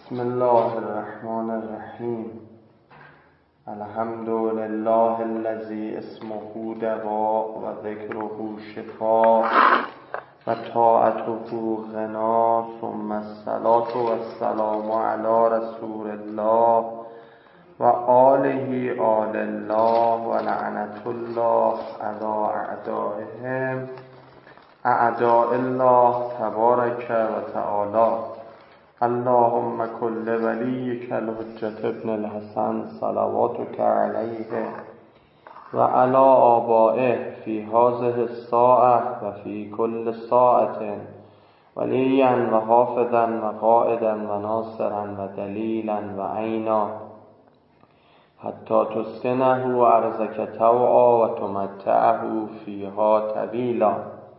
بسم الله الرحمن الرحیم. الحمد لله الذی اسمه دواء و ذکره شفاء و طاعته غنا، ثم الصلاة و السلام علی رسول الله و آله آل الله و لعنة الله علی اعدائهم اعداء الله تبارک و تعالی. اللهم کل ولیک الحجة ابن الحسن صلواتک علیه و علی آبائه فی هذه الساعة و فی کل ساعة ولیا و حافظا و قائدا و ناصرا و دلیلا و عینا حتی تسکنه ارضک طوعا و تمتعه فیها طویلا.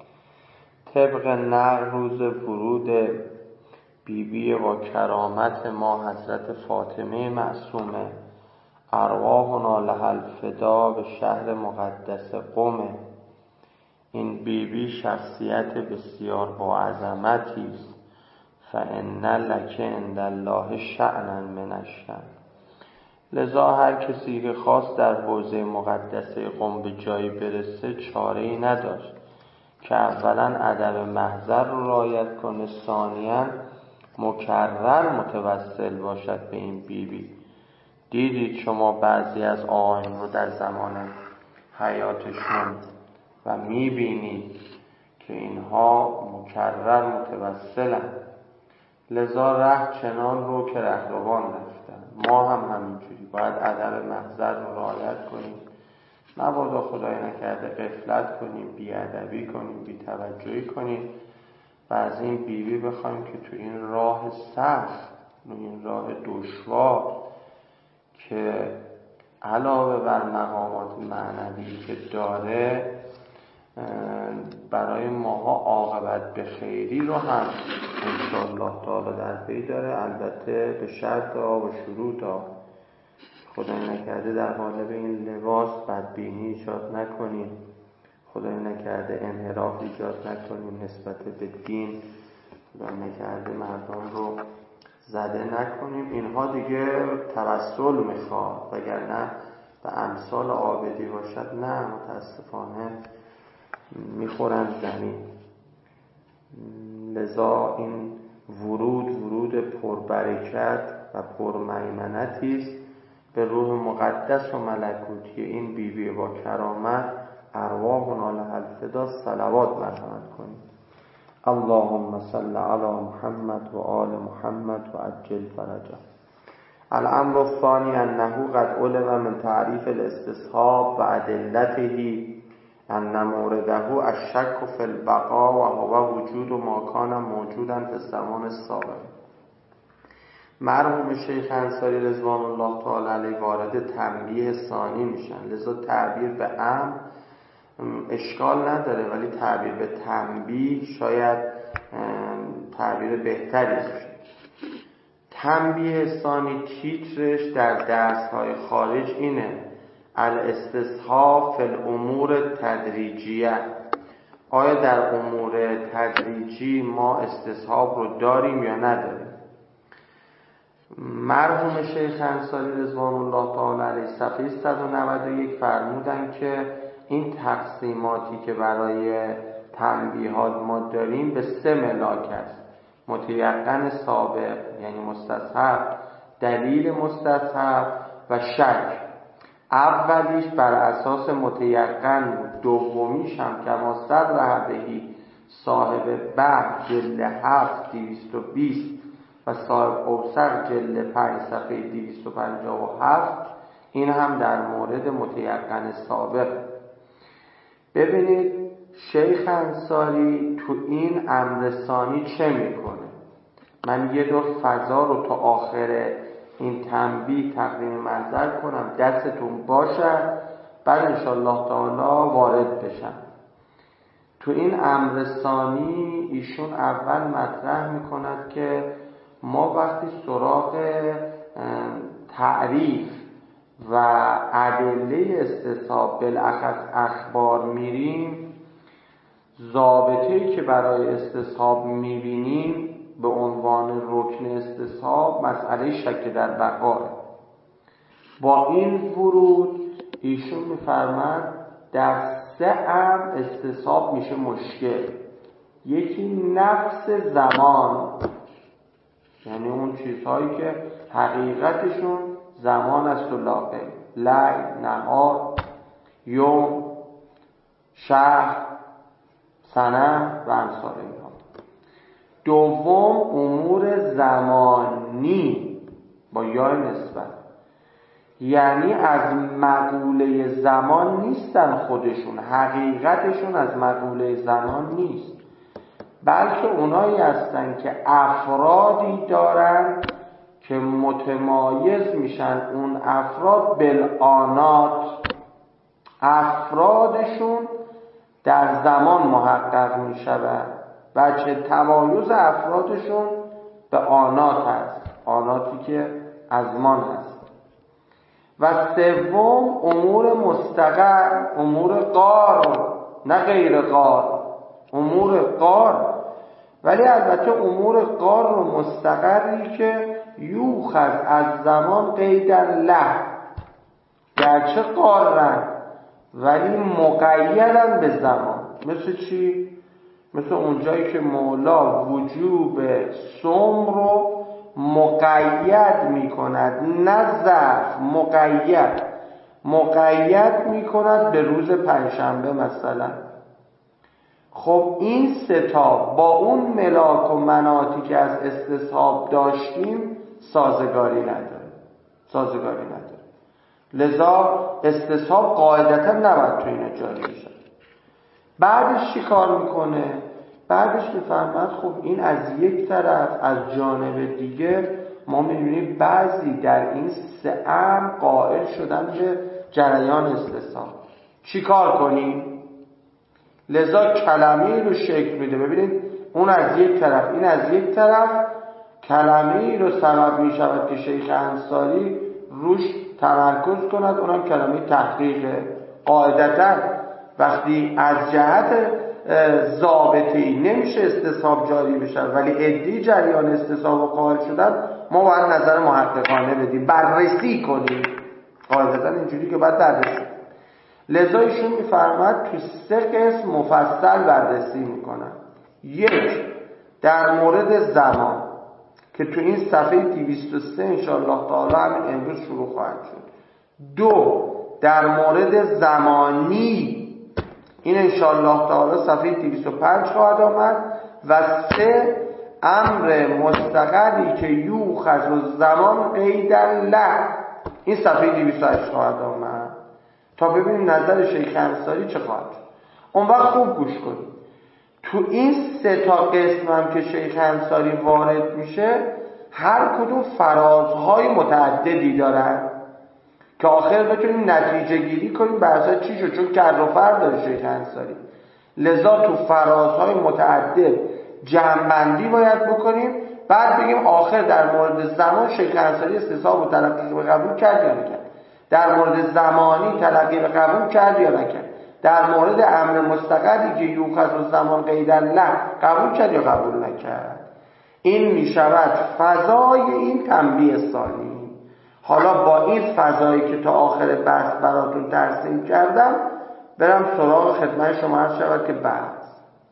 طبق نقل روز ورود بیبی با کرامت ما حضرت فاطمه معصومه ارواحنا لها الفدا به شهر مقدس قم، این بیبی شخصیت بسیار با عظمتی است. فإن لک عند الله شأنا من الشأن. لذا هر کسی که خواست در حوزه مقدسه قم به جایی برسه چاره‌ای نداشت که اولا ادب محضر رو رعایت کنه، ثانیاً مکرر متوسل باشد به این بیبی. دیدید شما بعضی از آقایان رو در زمان حیاتشون و میبینید که اینها مکرر متوسلن، لذا ره چنان رو که رهروان رفتن. ما هم همینجوری باید ادب محضر رو رعایت کنیم، مبادا خدای نکرده غفلت کنیم، بیادبی کنیم، بی‌توجهی کنیم و از این بیبی بخوایم که تو این راه سخت، این راه دشوار که علاوه بر مقامات معنوی که داره برای ماها عاقبت به خیری رو هم انشاءالله تعالی در پی داره، البته به شرط و شروط. خدای نکرده در قالب این لباس بدبینی ایجاد نکنیم، خدای نکرده انحراف ایجاد نکنیم نسبت به دین، خدای نکرده مردم رو زده نکنیم. اینها دیگه توسل میخواد، وگرنه به امثال عابدی باشد نه، متاسفانه میخورن زمین. لذا این ورود پربرکت و پرمیمنتی است به روح مقدس و ملکوتی این بیبی با کرامت. ارواحنا لها الفدا صلوات مرحمت کنیم. اللهم صل علی محمد و آل محمد و عجل فرجه. الامر الثانی انه قد علم من تعریف الاستصحاب و ادلته ان مورده الشک فی البقاء و هو وجود ما کان موجودا فی الزمان السابق. مرحوم شیخ انصاری رضوان الله تعالی علیه وارد تنبیه ثانی میشن، لذا تعبیر به امر اشکال نداره، ولی تعبیر به تنبیه شاید تعبیر بهتری باشه. تنبیه ثانی تیترش در درس‌های خارج اینه: الاستصحاب فی الامور تدریجیه. آیا در امور تدریجی ما استصحاب رو داریم یا نداریم؟ مرحوم شیخ انصاری رضوان الله تعالی علیه صفحه 191 فرمودن که این تقسیماتی که برای تنبیهات ما داریم به 3 ملاک است: متیقن سابق یعنی مستصحب، دلیل مستصحب و شک. اولیش بر اساس متیقن بود، دومیش هم که ما صدر بهی صاحب بحر جلد 7 220 و صاحب اوسق جلد 5 صفحه 257، این هم در مورد متیقن سابق. ببینید شیخ انصاری تو این امر ثانی چه میکنه. من یه دور فضا رو تا آخر این تنبیه تقدیم منظر کنم، دستتون باشد، بعد انشاءالله تعالی وارد بشم. تو این امر ثانی ایشون اول مطرح میکند که ما وقتی سراغ تعریف و ادله استصحاب بالاخص اخبار میریم، ضابطه‌ای که برای استصحاب میبینیم به عنوان رکن استصحاب مسئله شک در بقا. با این ورود ایشون می‌فرماید در 3 امر استصحاب میشه مشکل. یکی نفس زمان، یعنی اون چیزهایی که حقیقتشون زمان است و لاغر، لیل، نهار، یوم، شهر، سنه و امثال اینها. دوم امور زمانی با یای نسبت، یعنی از مقوله زمان نیستن خودشون، حقیقتشون از مقوله زمان نیست، بلکه اونایی هستن که افرادی دارن که متمایز میشن. اون افراد بالآنات، افرادشون در زمان محقق میشود و چه تمایز افرادشون به آنات هست، آناتی که ازمان هست. و سوم امور مستقر، امور قار، نه غیر قار، امور قار، ولی البته امور قار و مستقری که یوخذ از زمان قیدن له، گرچه قارن ولی مقیدن به زمان. مثل چی؟ مثل اونجایی که مولا وجوب صوم رو مقید می کند، نه ظرف، مقید می کند به روز پنجشنبه مثلا. خب این 3 تا با اون ملاک و مناطی که از استصحاب داشتیم سازگاری نداره. لذا استصحاب قاعدتا نباید تو اینا جاری بشه. بعدش چی کار میکنه؟ بعدش میفهمد خب این از یک طرف، از جانب دیگه ما میبینیم بعضی در این 3 امر قائل شدن به جریان استصحاب. چی کار کنیم؟ لذا کلمه‌ای رو شکل میده. ببینید اون از یک طرف، این از یک طرف، کلمه‌ای رو سبب میشود که شیخ انصاری روش تمرکز کند، اونم کلمه تحقیقه. قاعدتا وقتی از جهت ضابطه‌ای نمیشه استصحاب جاری بشه ولی عده‌ای جریان استصحاب قائل شدن، ما باید نظر محققانه بدیم، بررسی کنیم. قاعدتا اینجوری که باید بررسی. لذا ایشون میفرماد تو 3 قسم مفصل بررسی میکنن. 1 در مورد زمان که تو این صفحه 203 انشاءالله تعالی همین امروز شروع خواهد شد. 2 در مورد زمانی، این انشاءالله تعالی صفحه 205 خواهد آمد. و 3 امر مستقری که یوخذ الزمان قیدا له، این صفحه 208 خواهد آمد تا ببینیم نظر شیخ انصاری چه خواهد شد. اون وقت خوب گوش کنید. تو این 3 تا قسم هم که شیخ انصاری وارد میشه، هر کدوم فرازهای متعددی دارن که آخر بتونیم نتیجه گیری کنیم بر اساس چی شد، چون کر و فر داره شیخ انصاری. لذا تو فرازهای متعدد جمع‌بندی باید بکنیم، بعد بگیم آخر در مورد زمان شیخ انصاری استصحاب و تلقی به قبول کرد یا نکرد، در مورد زمانی تلقی به قبول کرد یا نکرد، در مورد امر مستقری که یوخذ الزمان قیدا له قبول کرد یا قبول نکرد. این میشود فضای این تنبیه ثانی. حالا با این فضایی که تا آخر بحث براتون ترسیم کردم برم سراغ خدمت شما عرض شود که بحث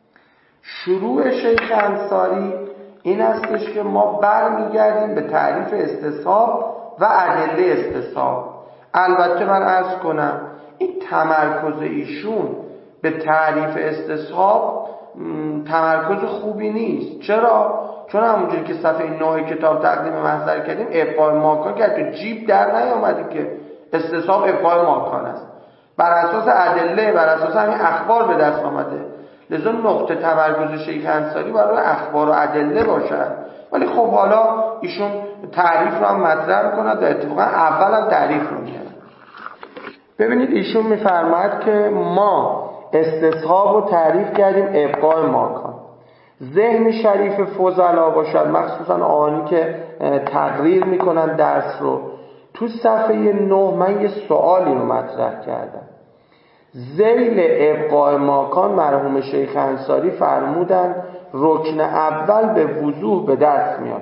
شروع شیخ انصاری این استش که ما برمیگردیم به تعریف استصحاب و ادله استصحاب. البته من عرض کنم این تمرکز ایشون به تعریف استصحاب تمرکز خوبی نیست. چرا؟ چون همونجوری که صفحه 9 کتاب تقدیم محضر کردیم ابقاء ماکان کرد، تو جیب در نیامده که استصحاب ابقاء ماکان است، بر اساس ادله، بر اساس همین اخبار به دست آمده. لذا نقطه تمرکز شیخ انصاری برای اخبار و ادله باشد. ولی خب حالا ایشون تعریف رو هم مطرح می‌کند و اتفاقا اول هم تعریف رو می‌کنه. ببینید ایشون می‌فرماید که ما استصحاب رو تعریف کردیم ابقاء ماکان. ذهن شریف فضلا باشد، مخصوصا آنی که تقریر میکنن درس رو. تو صفحه 9 من یه سوالی رو مطرح کردم. ذیل ابقاء ماکان مرحوم شیخ انصاری فرمودن رکن اول به وضوح به دست میاد.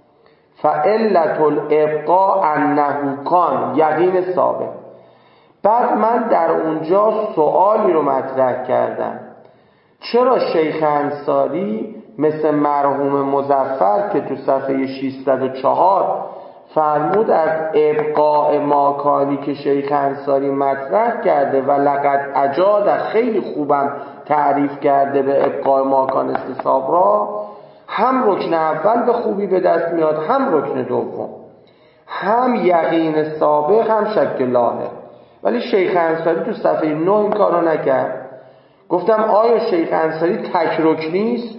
فعلت الابقاء انه کان، یقین ثابت. بعد من در اونجا سوالی رو مطرح کردم، چرا شیخ انصاری مثل مرحوم مظفر که تو صفحه 604 فرمود از ابقاء ماکانی که شیخ انصاری مطرح کرده و لقد اجاد، خیلی خوبم تعریف کرده به ابقاء ماکان استصحاب را، هم رکن اول به خوبی به دست میاد، هم رکن دوم، هم یقین سابق، هم شک لاحق. ولی شیخ انصاری تو صفحه 9 این کارو نکرد. گفتم آیا شیخ انصاری تک رکنی است؟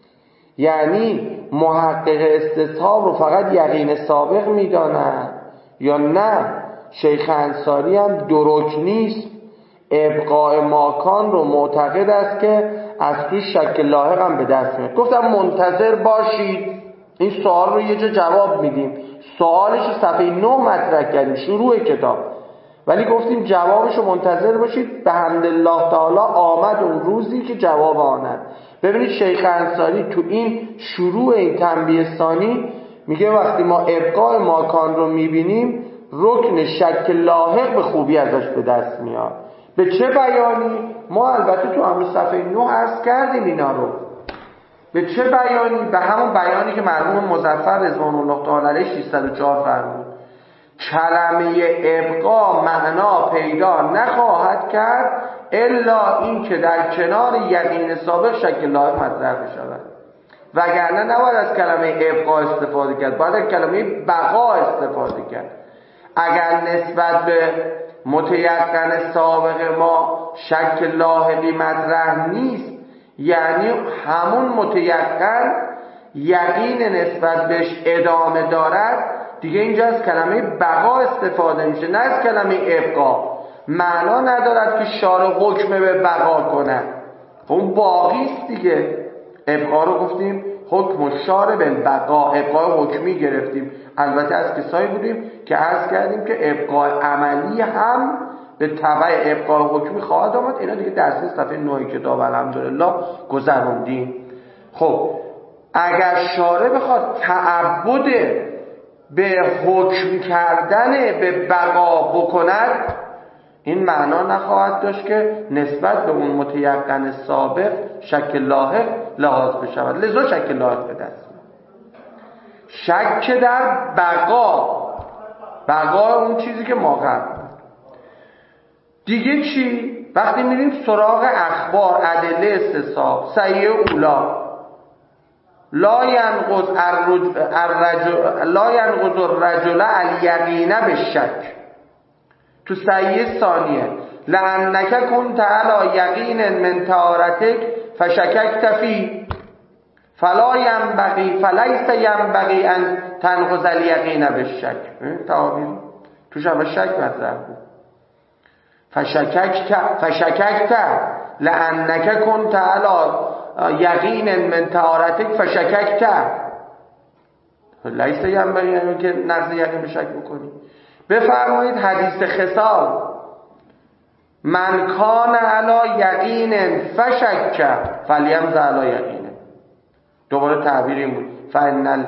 یعنی محقق استصحاب رو فقط یقین سابق میداند یا نه شیخ انصاری هم دو رکنی است؟ ابقاء ماکان رو معتقد است که از توی شک لاحق هم به دست میاد. گفتم منتظر باشید، این سوال رو یه جا جواب میدیم. سوالش صفحه 9 مطرح کردیم، شروع کتاب، ولی گفتیم جوابش رو منتظر باشید. به حمدالله تعالی آمد اون روزی که جواب آمد. ببینید شیخ انصاری تو این شروع این تنبیه ثانی میگه وقتی ما ابقاء ماکان رو میبینیم رکن شک لاحق به خوبی ازش به دست میاد. به چه بیانی؟ ما البته تو همون صفحه 9 عرض کردیم اینا رو. به چه بیانی؟ به همون بیانی که مرحوم مظفر رضوان الله تعالی علیه 604 فرمود کلمه ابقا معنا پیدا نخواهد کرد الا این که در کنار یقین سابق شک لاحق مطرح بشود، وگرنه نباید از کلمه ابقا استفاده کرد، باید از کلمه بقا استفاده کرد. اگر نسبت به متیقن سابق ما شک لاحقی مطرح نیست، یعنی همون متیقن یقین نسبت بهش ادامه دارد، دیگه اینجا از کلمه بقا استفاده میشه نه از کلمه ابقا. معنا ندارد که شارع حکم به بقا کنه، اون باقی است دیگه. ابقا رو گفتیم حکم شارع بالبقا، ابقا حکمی گرفتیم. البته از کسایی بودیم که عرض کردیم که ابقا عملی هم به تبع ابقا حکمی خواهد آمد. اینا دیگه درس صفحه 9 کتاب الحمدلله گذروندیم. خب اگر شارع بخواد تعبد به حکم کردن به بقا بکند، این معنا نخواهد داشت که نسبت به اون متیقن سابق شک لاحق لحاظ بشود، لذا شک لاحق به دست میاد. شک در بقا اون چیزی که ما قبل. دیگه چی؟ وقتی میریم سراغ اخبار ادله استصحاب صحیح اولا لا ينقض الرجل الیقین بالشک، تو صحیح ثانیه لانک کنت علی یقین من طهارتک فشککت فی فلا ينبغی فلیس ينبغی ان تنقض الیقین بالشک. تعابیر توش هم شک مطرح بود. فشککت لانک کنت علی یقین من طهارتک فشککت، لیس ینبغی که نقض یقین به شک بکنی. بفرمایید حدیث خصال من کان علی یقین فشک فلیمض علی یقین. دوباره تعبیر این بود فان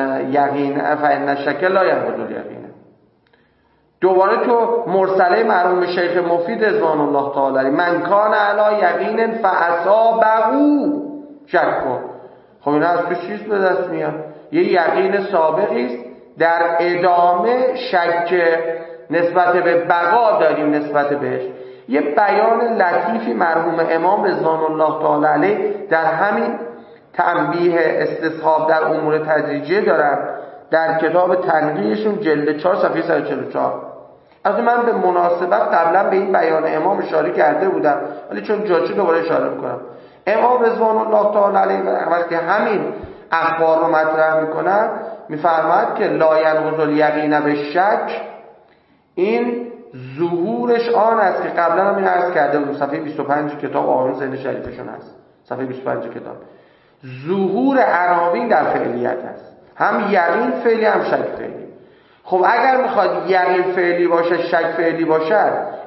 الشک لا ینقض الیقین. دوباره تو مرسله مرحوم شیخ مفید رضوان الله تعالی من کان علی یقین فاصابه شک کن. خب این از تو چیز به دست میاد؟ یه یقین سابقی است، در ادامه شک نسبت به بقا داریم نسبت بهش. یه بیان لطیفی مرحوم امام رضوان الله تعالی علیه در همین تنبیه استصحاب در امور تدریجیه دارن در کتاب تنقیحشون جلد 4 صفحه 144. از من به مناسبت قبلا به این بیان امام اشاره کرده بودم، ولی چون جاچه دوباره اشاره میکنم. امام رضوان الله تعالی علیه وقتی همین اخبار رو مطرح میکنن میفرماید که لا ینقض الیقین بالشک، این ظهورش آن است که قبلا هم این عرض کرده بودم صفحه 25 کتاب آقایون ذهن شریفشون هست، صفحه 25 کتاب. ظهور عناوین در فعلیت است، هم یقین فعلی هم شک فعلی. خب اگر میخواد یقین فعلی باشه شک فعلی باشه،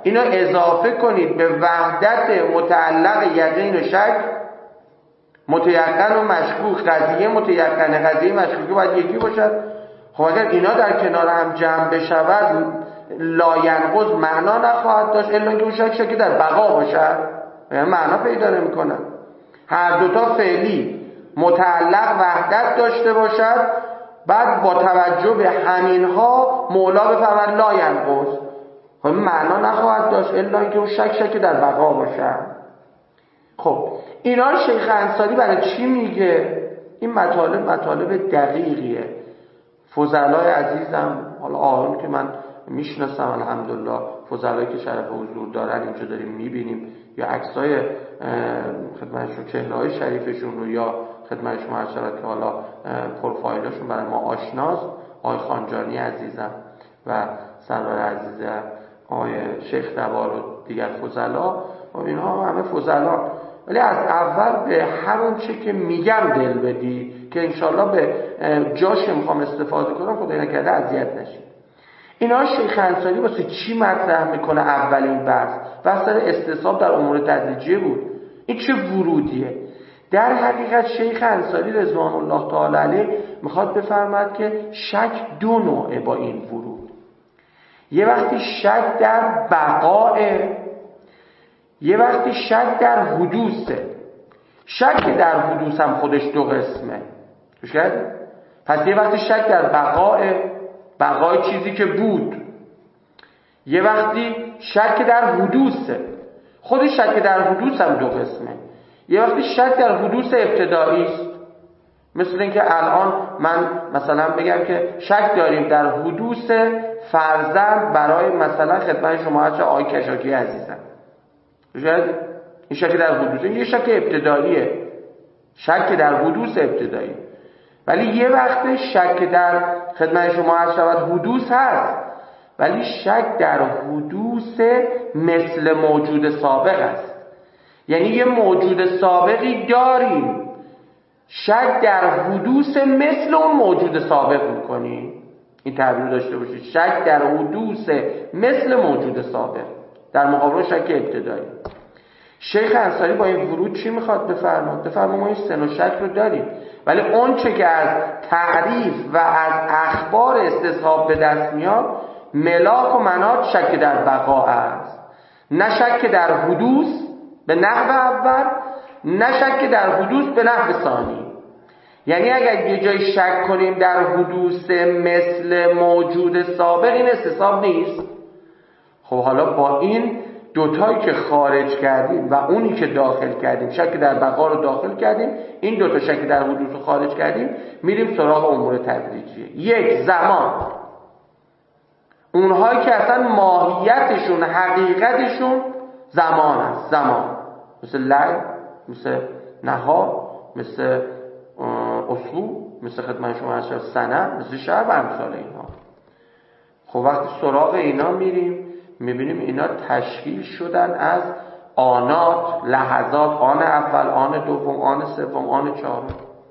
اینو اضافه کنید به وحدت متعلق یقین و شک، متیقن و مشکوک، قضیه متیقن قضیه مشکوک باید یکی باشد. خب اگر اینا در کنار هم جمع بشود لاینقض معنا نخواهد داشت الا اینکه اون شک در بقا باشد، یعنی معنا پیدا نمی‌کنه. هر دوتا فعلی متعلق وحدت داشته باشد، بعد با توجه به همینها مولا بفهمد لاینقض، خب معنا نخواهد داشت الا اینکه اون شک در بقا باشد. خب اینا رو شیخ انصاری برای چی میگه؟ این مطالب دقیقیه. فضلای عزیزم، حالا آقایون که من میشناسم الحمدلله، فضلایی که شرف حضور دارن اینجا داریم میبینیم، یا عکسای خدمتشون، چهره‌های شریفشون رو یا خدمتشون هر شود که حالا پروفایلشون برای ما آشناست، آقای خانجانی عزیزم و سرور عزیزم آقای شیخ دوار و دیگر فضلا، و اینها همه فضلا. ولی از اول به هر اون چه که میگم دل بدی که انشالله به جاش میخوام استفاده کنم، خدای نکرده اذیت نشید. اینا شیخ انصاری واسه چی مطرح میکنه؟ اولین بحث استصحاب در امور تدریجیه بود. این چه ورودیه؟ در حقیقت شیخ انصاری رضوان الله تعالی علیه میخواد بفرماد که شک دو نوعه با این ورود. یه وقتی شک در بقاء، یه وقتی شک در حدوثه. شک در حدوث هم خودش دو قسمه. پس یه وقتی شک در بقای چیزی که بود، یه وقتی شک در حدوثه. خود شک در حدوث هم دو قسمه. یه وقتی شک در حدوث ابتدایی است، مثل اینکه الان من مثلا بگم که شک داریم در حدوث فرزند برای مثلا خدمت شما آقای کشاکی عزیزم. این شک در حدوث، این یه شک ابتداییه، شک در حدوث ابتدایی. ولی یه وقت شک در خدمت شما عرض شود حدوث هست، ولی شک در حدوث مثل موجود سابق است. یعنی یه موجود سابقی داریم، شک در حدوث مثل اون موجود سابق میکنیم. این تعبیر داشته باشید، شک در حدوث مثل موجود سابق در مقابل شک ابتدایی. شیخ انصاری با این ورود چی میخواد بفرماد؟ ما این سن و شک رو داریم، ولی اون چه که از تعریف و از اخبار استصحاب به دست میاد ملاک و مناط شک در بقا است، نه شک در حدوث به نحو اول، نه شک در حدوث به نحو ثانی. یعنی اگر یه جای شک کنیم در حدوث مثل موجود سابق، این استصحاب نیست. خب حالا با این دوتایی که خارج کردیم و اونی که داخل کردیم، شک در بقا رو داخل کردیم، این دوتا شک در حدوث رو خارج کردیم، میریم سراغ امور تدریجیه. یک، زمان. اونهایی که اصلا ماهیتشون، حقیقتشون زمان است. زمان مثل لعب، مثل نهار، مثل اصول، مثل خدمت شما هست سنه، مثل شهر و امثال اینها. خب وقتی سراغ اینا میریم میبینیم اینا تشکیل شدن از آنات، لحظات، آن اول، آن دوم، آن سوم، آن چهارم.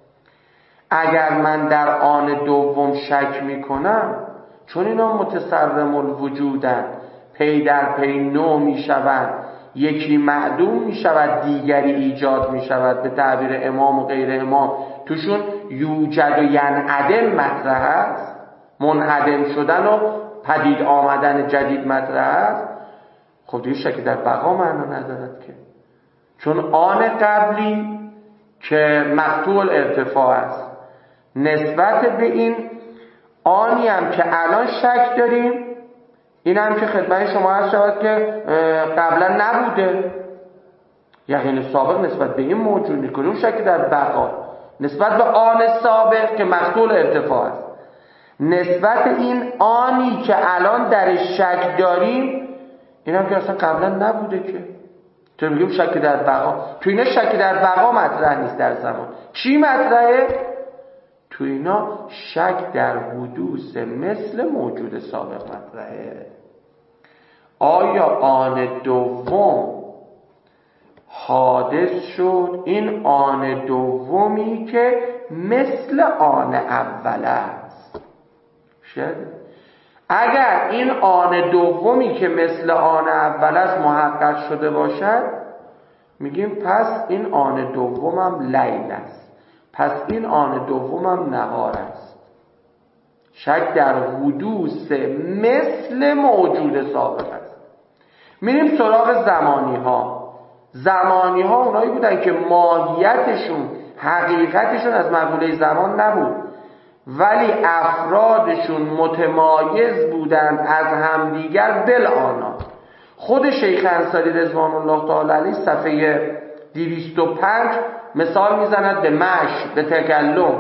اگر من در آن دوم شک میکنم، چون اینا متصرم الوجودن، پی در پی نو میشوند، یکی معدوم میشود دیگری ایجاد میشود، به تعبیر امام و غیر امام توشون یوجد و ینعدم مطرح است، منعدم شدن و پدید آمدن جدید مطرح است. خب دیگه شک در بقا معنا ندارد که، چون آن قبلی که مقطوع الارتفاع است نسبت به این آنی هم که الان شک داریم، این هم که خدمت شما هست شود که قبلا نبوده، یقین سابق نسبت به این موجود میکنه. اون شک در بقا نسبت به آن سابق که مقطوع الارتفاع است، نسبت این آنی که الان در شک داریم، این هم که اصلا قبلا نبوده که. تو میگیم شک در بقا، تو اینا شک در بقا مطرح نیست در زمان. چی مطرحه؟ تو اینا شک در حدوث مثل موجود سابق مطرحه. آیا آن دوم حادث شد؟ این آن دومی که مثل آن اول است. شد اگر این آن دومی که مثل آن اول است محقق شده باشد، میگیم پس این آن دومم لیل است، پس این آن دومم نهار است. شک در حدوث مثل موجود سابق است. میریم سراغ زمانی ها اونایی بودن که ماهیتشون حقیقتشون از مقوله زمان نبود، ولی افرادشون متمایز بودند از همدیگر بالآنا. خود شیخ انصاری رضوان الله تعالی علیه صفحه 205 مثال میزند به مشی، به تکلم.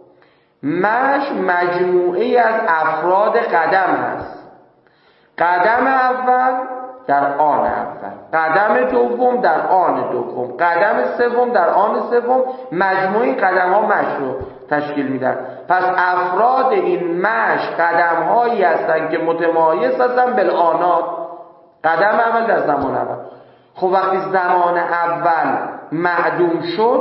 مشی مجموعه از افراد قدم است. قدم اول در آن اول، قدم دوم در آن دوم، قدم سوم در آن سوم، مجموعه قدم ها مشی رو تشکیل میدن. پس افراد این مشی قدم هایی هستند که متمایز هستند بالآنات. قدم اول در زمان اول. خب وقتی زمان اول معدوم شد،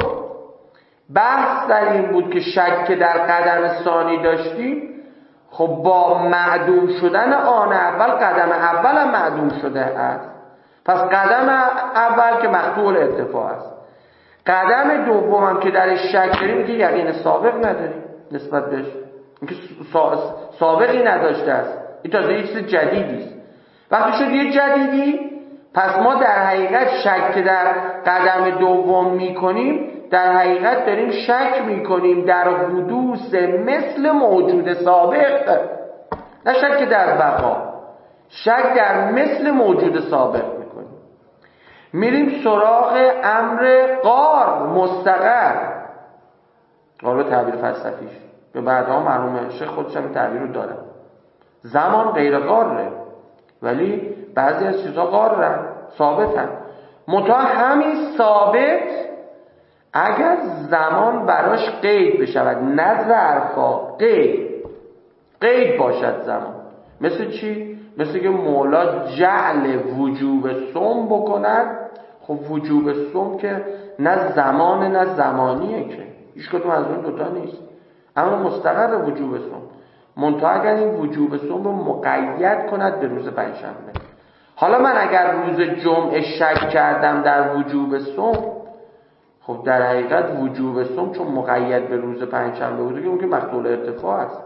بحث در این بود که شک در قدم ثانی داشتیم، خب با معدوم شدن آن اول قدم اول هم معدوم شده است. پس قدم اول که مقطوع الاتفاق است، قدم دوم هم که در شک داریم که یقین سابق نداریم نسبت بهش، اینکه سابقی نداشته است، این تازه یه چیز جدیدی است. وقتی شد یه جدیدی، پس ما در حقیقت شک در قدم دوم میکنیم، در حقیقت داریم شک میکنیم در حدوث مثل موجود سابق، نه شک در بقا، شک در مثل موجود سابق میکنیم. میریم سراغ امر قار مستقر، قار به تعبیر فلسفیش به بعدها مرحوم شیخ خودش هم تعبیر رو دارن. زمان غیر قاره، ولی بعضی از چیزها قارن، ثابتن. منتها همین ثابت اگر زمان براش قید بشود، نه ظرفا، قید باشد زمان. مثل چی؟ مثل که مولا جعل وجوب صوم بکند. خب وجوب صوم که نه زمان نه زمانیه، که هیچ کدوم از اون دوتا نیست، اما مستقر وجوب صوم. منتها اگر این وجوب صوم رو مقید کند به روز پنجشنبه. حالا من اگر روز جمعه شک کردم در وجوب صوم، خب در حقیقت وجوب صوم چون مقید به روز پنجشنبه بوده که اون که مقطوع ارتفاع است.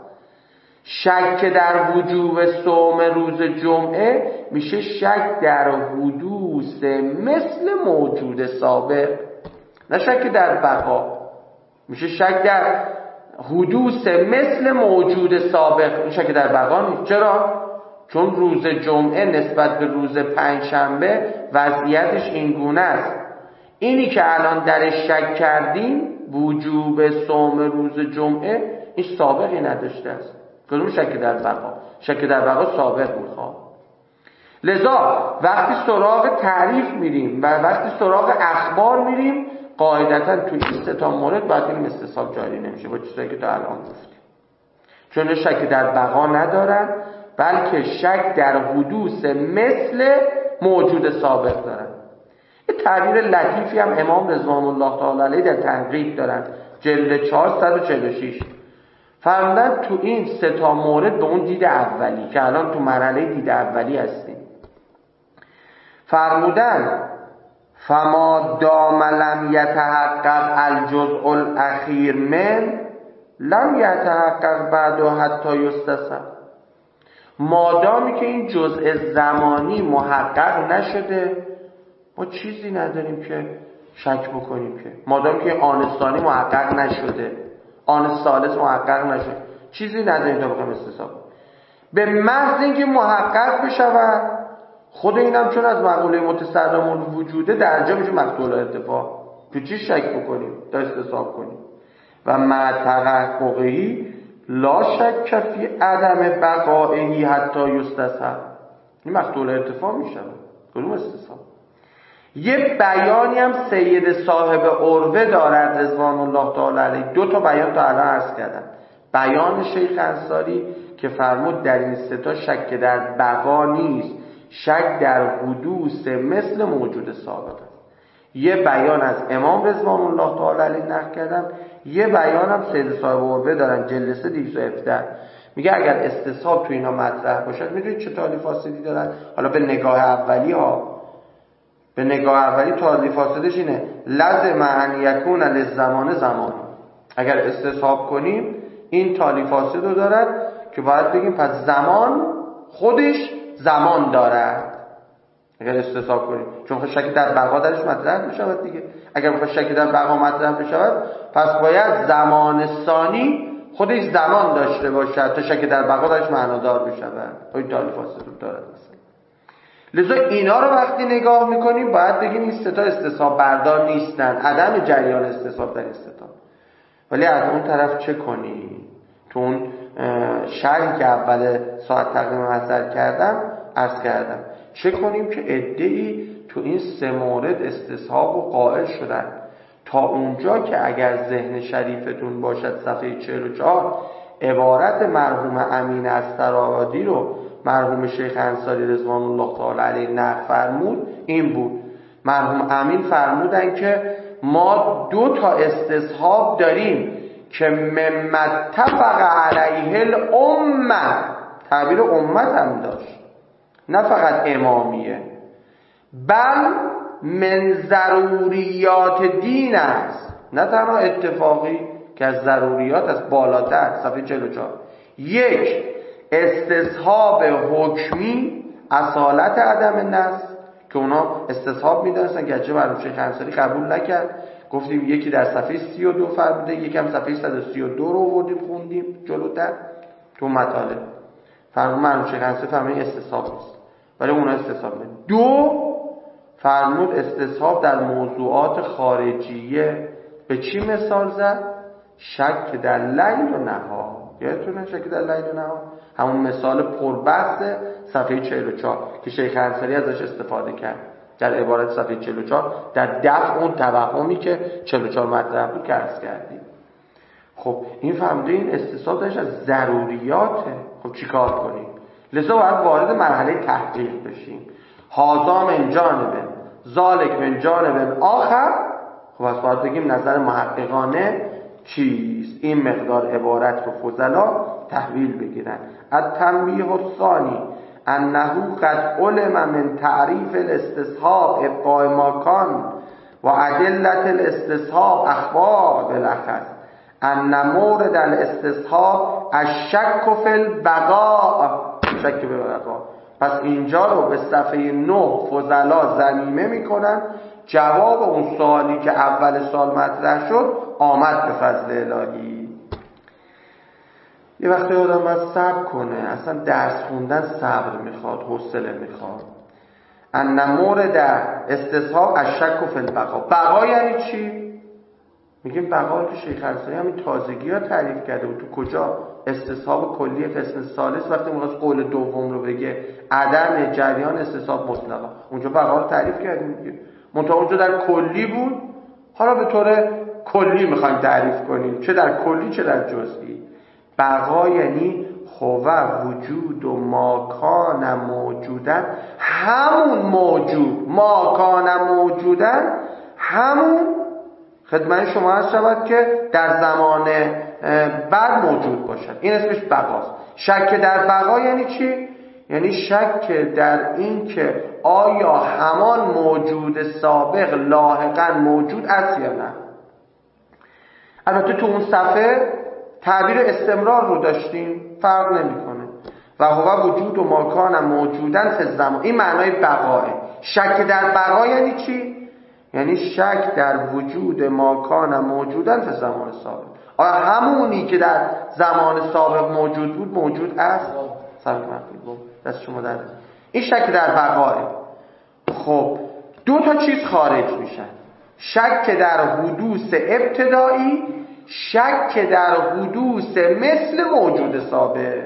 شک در وجوب صوم روز جمعه میشه شک در حدوث مثل موجود سابق، نه شک در بقا. میشه شک در حدوث مثل موجود سابق، این شک در بقا نیست. چرا؟ چون روز جمعه نسبت به روز پنجشنبه وضعیتش این گونه است. اینی که الان درش شک کردیم، وجوب صوم روز جمعه، این سابقی نداشته است. کدوم شک در بقا؟ شک در بقا سابق میخواد. لذا وقتی سراغ تعریف میریم و وقتی سراغ اخبار میریم، قاعدتا تو این سه تا مورد باید این استصحاب جاری نمیشه با چیزایی که تا الان گفتیم، چون شک در بقا ندارن، بلکه شک در حدوث مثل موجود سابق دارن. یه تعبیر لطیفی هم امام رضوان الله تعالی علیه در تنقیح دارن، جلد 446. فرمودن تو این سه تا مورد به اون دید اولی که الان تو مرحله دید اولی هستیم، فرمودن فما دام لم یتحقق الجزء الاخیر من لم یتحقق بعد حتی یستصب. مادامی که این جزء زمانی محقق نشده، ما چیزی نداریم که شک بکنیم. که مادامی که آن ثانی محقق نشده، آن ثالث محقق نشده، چیزی نداریم تا بخوایم استصحاب. به محض اینکه محقق بشود، خود اینم چون از مقوله متصرم الوجوده درجا میشه مقطوع ارتفاع، تو چی شک بکنیم تا استصحاب کنیم. و مع تحققی لا شک فی عدم بقائه حتی یستصحب. این مقطوع ارتفاع میشه. کدوم استصحاب؟ یه بیانی هم سید صاحب عروه دارد رضوان الله تعالی علیه. دو تا بیان تا الان عرض کردم. بیان شیخ انصاری که فرمود در این سه تا شک در بقا نیست، شک در حدوث مثل موجود سابق است. یه بیان از امام رضوان الله تعالی علیه نقل کردم، یه بیان هم سید صاحب عروه دارن، جلد 217. میگه اگر استصحاب تو اینا مطرح باشد، میدونید چه تعالی فاسدی دارن؟ حالا به نگاه اولی تعالی فاسدش اینه لازم ان یکون للزمان زمان. اگر استصحاب کنیم این تعالی فاسد رو دارد که باید بگیم پس زمان خودش زمان دارد. اگر استصحاب کنیم، چون شک در بقا درش مطرح میشود دیگه. اگر بخواد شک در بقا مطرح بشود، پس باید زمان ثانی خودش زمان داشته باشد تا شک در بقا درش معنادار بشود. این تعالی فاسد رو دارد مثلا. لذا اینا رو وقتی نگاه میکنیم باید بگیم این سه تا استصحاب بردار نیستن، عدم جریان استصحاب در استثاب. ولی از اون طرف چه کنی؟ تو اون شرحی که اول ساعت تقدیم نظر کردم عرض کردم چه کنیم که عده‌ای تو این سه مورد استصحاب و قائل شدن. تا اونجا که اگر ذهن شریفتون باشد صفحه 44 عبارت مرحوم امین استرآبادی رو مرحوم شیخ انصاری رضوان الله تعالی علیه نقل فرمود، این بود. مرحوم امین فرمودن که ما 2 تا استصحاب داریم که ممن اتفق علیه الامه، تعبیر امت هم داشت، نه فقط امامیه، بل من ضروریات دین است، نه تنها اتفاقی که از ضروریات از بالاتر. صفحه 44 1 استصحاب حکمی اصالت عدم نص که اونا استصحاب میدونستن، گرچه مرحوم شیخ انصاری قبول نکرد. گفتیم یکی در صفحه 32 فرموده، یکم صفحه 132 رو آوردیم خوندیم جلوتر تو مطالب. مرحوم شیخ انصاری فرمود استصحاب نیست، ولی اونا استصحاب نه. 2 فرمود استصحاب در موضوعات خارجیه. به چی مثال زد؟ شک در لیل و نهار. یادتونه شک در لیل و نهار؟ همون مثال پربحث صفحه 44 که شیخ انصاری ازش استفاده کرد در عبارت صفحه 44 در دفع اون توهمی که 44 مطرح بود که عرض کردیم. خب این فهمده این استصحاب داشت از ضروریاته. خب چیکار کنیم؟ لذا باید وارد مرحله تحقیق بشیم. هذا من جانب ذالک من جانب آخر. خب از باید بگیم نظر محققانه چیست؟ این مقدار عبارت رو فضلا تحویل بگیرن. التنبیه الثانی انه قد علم من تعریف الاستصحاب ابقاء ما کان و ادلت الاستصحاب اخبار بالاخص ان مورد الاستصحاب الشک فی البقاء. شک فی البقاء. پس اینجا رو به صفحه 9 فضلا ضمیمه میکنن. جواب اون سوالی که اول سال مطرح شد آمد به فضل الهی. یه وقتی آدم باید صبر کنه. اصلا درس خوندن صبر میخواد، حوصله میخواد. ان مورد استصحاب الشک فی البقاء. بقا یعنی چی؟ میگیم بقا که شیخ انصاری همین تازگی ها تعریف کرده بود. تو کجا؟ استصحاب کلی قسم ثالث وقتی میخواست قول دوم رو بگه عدم جریان استصحاب مطلقا، اونجا بقا رو تعریف کردیم دیگه. منتها اونجا در کلی بود، حالا به طور کلی میخوایم تعریف کنیم، چه در کلی چه در جزئی. بقا یعنی هو وجود و ماکان موجودن، همون موجود ماکان موجودن، همون خدمت شما هست شود که در زمان بعد موجود باشد. این اسمش بقاست. شک در بقا یعنی چی؟ یعنی شک در این که آیا همان موجود سابق لاحقا موجود است یا نه. البته تو اون صفحه تعبیر استمرار رو داشتیم، فرق نمیکنه. و هو وجود و ماکان موجودن فی الزمان. این معنای بقاه. شک در بقا یعنی چی؟ یعنی شک در وجود ماکان موجودن فی زمان سابق. آیا همونی که در زمان سابق موجود بود موجود است؟ دست شما در این شک در بقاه. خب 2 تا چیز خارج میشن. شک در حدوث ابتدایی، شک در حدوث مثل موجود سابق.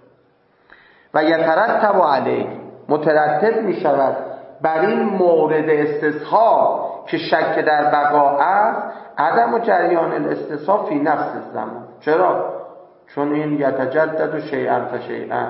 و یترتب علیه، مترتب میشود بر این مورد استصحاب که شک در بقا است عدم و جریان الاستصحاب فی نفس الزمان. چرا؟ چون این یتجدد شیئا فشیئا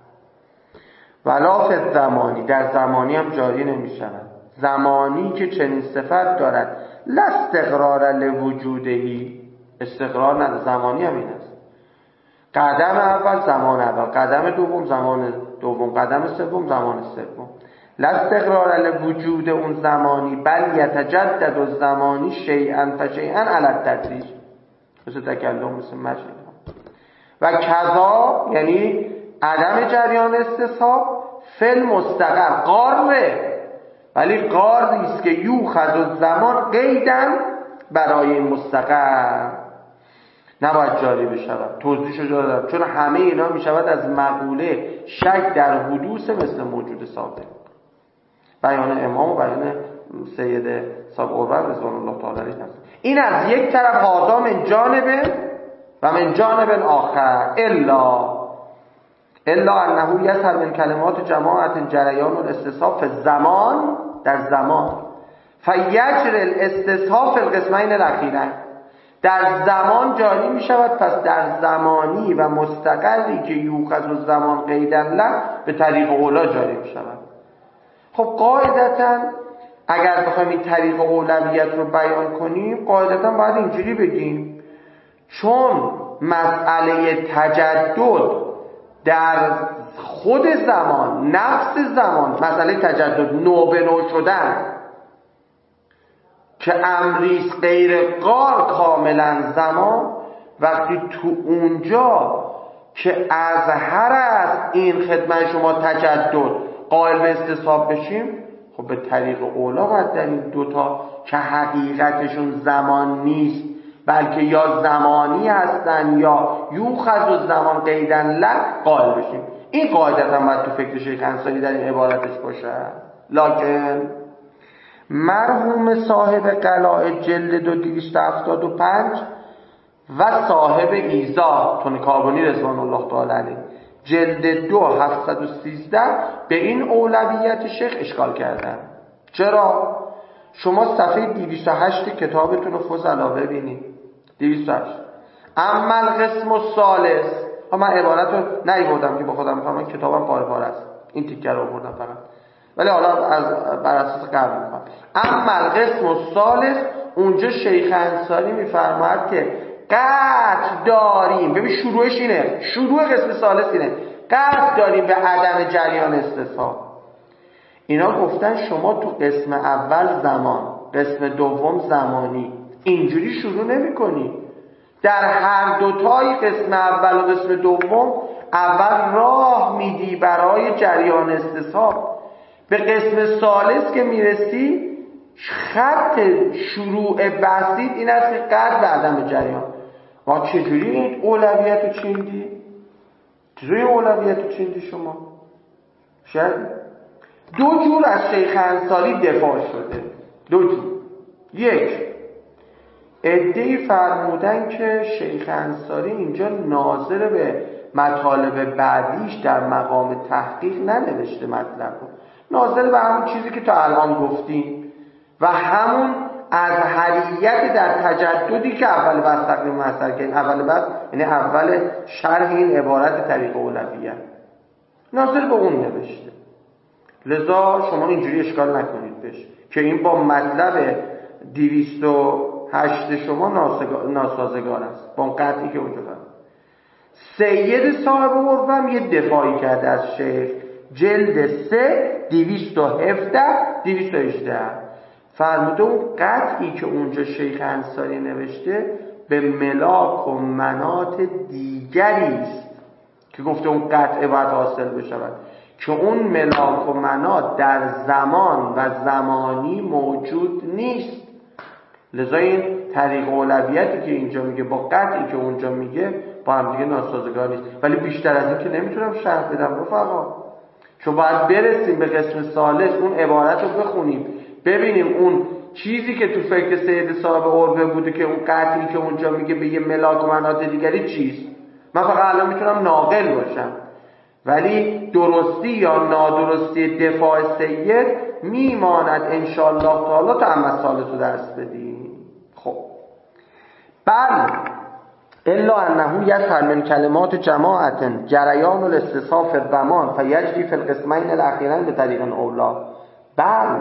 ولا فی الزمانی، در زمانی هم جاری نمی شود. زمانی که چنین صفت دارد لا استقرار لوجودهی، استقرار نداره، زمانی هم این است. قدم اول زمان اول، قدم دوم زمان دوم، قدم سوم زمان سوم. لا استقرار الوجود اون زمانی بل یتجدد الزمانی شیئا فشیئا علی التدریج، مثل تکلم، مثل مشی. و کذا یعنی عدم جریان استصحاب فل مستقر قاره، ولی قار نیست که یوخذ الزمان قیداً برای مستقر نباید جاری بشود. توضیحشو دادم چون همه اینا میشود از مقوله شک در حدوث مثل موجود سابق. بیان امام و بیان سید صاحب اروه رضوان الله تعالی علیه هست. این از یک طرف هذا من جانب و من جانب آخر الا انه یظهر من کلمات جماعت جریان الاستصحاب فی الزمان، در زمان فیجری الاستصحاب فی القسمین الاخیرین، در زمان جاری می شود، پس در زمانی و مستقری که یوخذ الزمان قیدا له به طریق اولا جاری می شود. خب قاعدتا اگر بخوایم این طریق اولویت رو بیان کنیم قاعدتا باید اینجوری بگیم چون مسئله تجدد در خود زمان، نفس زمان، مسئله تجدد نو به نو شدن که امریست غیر قار کاملا زمان، وقتی تو اونجا که اظهر است این خدمت شما تجدد قائل به استصحاب بشیم، خب به طریق اولا باید در این دوتا که حقیقتشون زمان نیست بلکه یا زمانی هستن یا یوخذ الزمان قیدا له قائل بشیم. این قاعدتا باید تو فکر شیخ انصاری در این عبارتش باشه. لکن مرحوم صاحب قلائد جلد 275 و صاحب ایضاح طنکابنی رضوان الله تعالی علیه جلد 2 713 به این اولویت شیخ اشکال کردن. چرا؟ شما صفحه 208 کتابتون رو فضلا ببینید. 208 اما القسم الثالث، من عبارت رو نیاوردم که با خودم میگم، من کتابم پاره پاره است، این تیکه رو آوردم فقط، ولی حالا بر اساس قبل میگم. اما القسم الثالث، اونجا شیخ انصاری میفرماید که قطع داریم، ببین شروعش اینه، شروع قسم ثالث اینه، قطع داریم به عدم جریان استصحاب. اینا گفتن شما تو قسم اول زمان، قسم دوم زمانی، اینجوری شروع نمی کنی. در هر دوتای قسم اول و قسم دوم اول راه میدی برای جریان استصحاب. به قسم ثالث که میرسی خط شروع بحثید این است که قطع به عدم جریان. ما چجوری این اولویت رو چیندی؟ چجوری اولویت رو چیندی شما؟ شاید دو جور از شیخ انصاری دفاع شده، دو جور. یک، عده‌ای فرمودن که شیخ انصاری اینجا ناظر به مطالب بعدیش در مقام تحقیق ننوشته مطلب رو، ناظر به همون چیزی که تا الان گفتیم و همون ازهریت در تجددی که اول بحث تقریم محضر کردیم، اول بحث یعنی اول شرح این عبارت طریق اولویت، ناظر به اون نوشته. لذا شما اینجوری اشکال نکنید بهش که این با مطلب 208 شما ناسازگار است با قطعی که اونجا دارم. سید صاحب اروه هم یه دفاعی کرده از شیخ، جلد 3 217 218 فرموده اون قطعی که اونجا شیخ انصاری نوشته به ملاک و مناط دیگری است که گفته اون قطعه باید حاصل بشود که اون ملاک و مناط در زمان و زمانی موجود نیست. لذا این طریق اولویتی که اینجا میگه با قطعی که اونجا میگه با هم دیگه ناسازگار نیست. ولی بیشتر از این که نمیتونم شرح بدم رفقا، چون باید برسیم به قسم ثالث، اون عبارت رو بخونیم ببینیم اون چیزی که تو فکر سید صاحب اروه بوده که اون قطعی که اونجا میگه به یه ملاک و مناط دیگری چیست. من فقط الان میتونم ناقل باشم، ولی درستی یا نادرستی دفاع سید میماند انشاءالله تعالی تا اما ثالث رو درس بدیم. خب بل الا انه یظهر من کلمات جماعت جریان الاستصحاب فی الزمان فیجری فی القسمین الاخیرین به طریق اولا، بل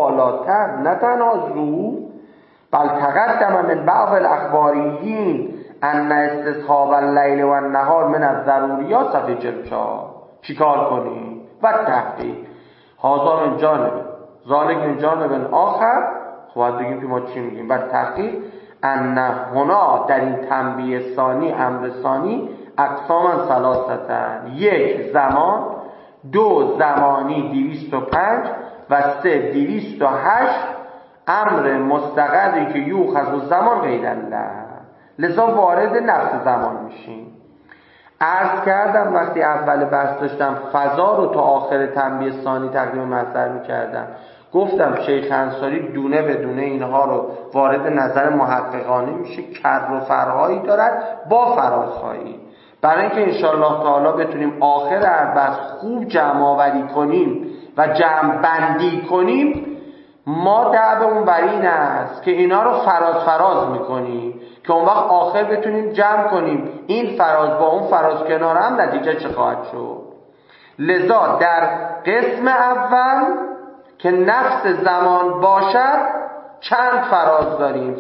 بالاتر نه تنها رو بل تقدم من بعض الاخباریین ان استصحاب اللیل و النهار من الضروریات صفحه 44. چیکار کنی؟ و تحقیق هذا من جانب ذالک من جانب آخر. خب بگیم که ما چی میگیم؟ و تحقیق ان هنا در این تنبیه ثانی امر ثانی اقساما ثلاثه: یک زمان، دو زمانی 205 و سه 208 امر مستقری که یوخذ و زمان غیر الله. لذا وارد نفس زمان میشیم. عرض کردم وقتی اول بحث داشتم فضا رو تا آخر تنبیه ثانی تقدیم مطرح میکردم، گفتم شیخ انصاری دونه به دونه اینها رو وارد نظر محققانه میشه، کر و فرهایی دارد با فرازهایی، برای اینکه انشاءالله تعالی بتونیم آخر هر بحث خوب جمع آوری کنیم و جمع بندی کنیم. ما دعومون بر این است که اینا رو فراز میکنیم که اون وقت آخر بتونیم جمع کنیم این فراز با اون فراز کنار هم نتیجه چه خواهد شد. لذا در قسم اول که نفس زمان باشد چند فراز داریم.